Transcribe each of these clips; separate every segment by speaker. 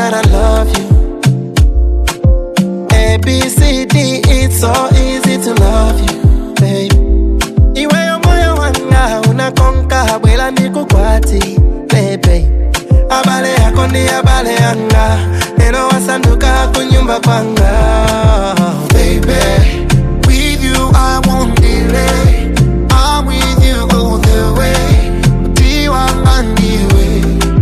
Speaker 1: that I love you. A, B, C, D, it's so easy to love you, baby. Iwe yo moyo wanga unakonka bwela nikukwati, baby. Abale yako ndi abale yanga, eno wasanduka kunyumba kwanga, baby. With you I won't delay, I'm with you all the way. Tiwanga niwe,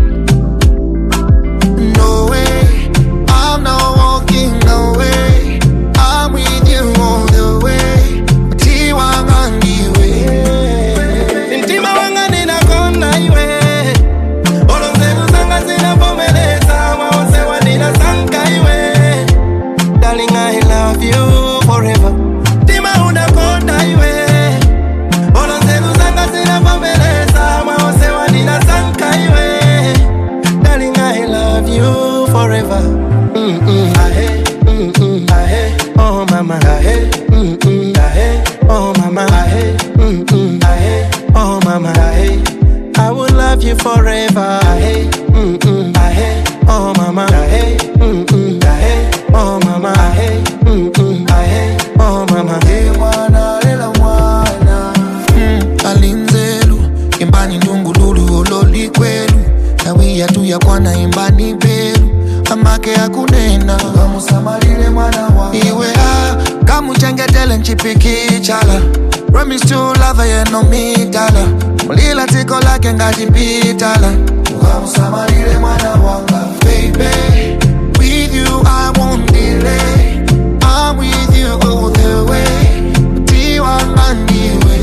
Speaker 1: no way, I'm not walking away. I'm with you all the way. Tiwanga niwe, intima wanga ninakonda iwe. Olonzelu zanga zinapomeleza, maose wanina sanka iwe. Darling, I love you forever. Tima unakonda iwe. Olonzelu zanga zinapomeleza, maose wanina sanka iwe. Darling, I love you forever. Ahe, ahe, oh mama, ahe, ahe, oh mama, ahe, ahe, oh mama, ahe. I will love you forever. Ahe, ahe, oh mama, ahe, ahe, oh mama, ahe, ahe, oh mama. Mwana lela mwana, alinzelu imbani ndungululu ololi kwelu. Nawiya tuya kwana imbani belu, amake akunena kamusamalile mwana wa iwe kamuchengetele nchipiki chala. Promise to love you no me dala, mulila tiko lake ngati pitala. Kamusamalile mwana wanga, baby. With you I won't delay, I'm with you all the way. Tiwanga niwe,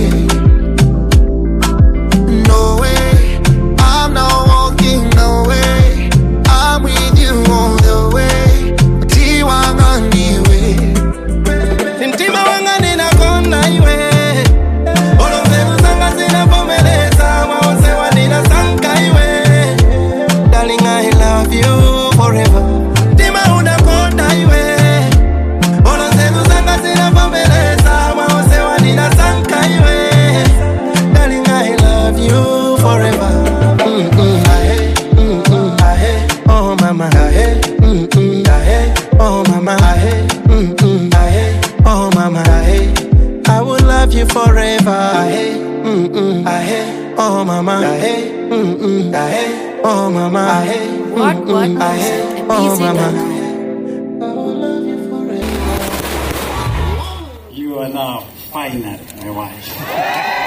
Speaker 1: no way, I'm not walking away. I'm with you all the way. Tiwanga niwe, intima wanga ninakonda iwe. Olonzelu zanga zinapomeleza, maose wanina sanka iwe. Darling, I love you forever. Tima unakonda iwe. Olonzelu zanga zinapomeleza, maose wanina sanka iwe. Darling, I love you forever. Ahe, ahe, oh mama, ahe, ahe, oh mama, ahe, ahe, oh mama, ahe. I will love you forever. Ahe, ahe, oh mama, ahe, ahe, oh mama, ahe, ahe, oh mama. I will love you forever.
Speaker 2: You are now final, my wife.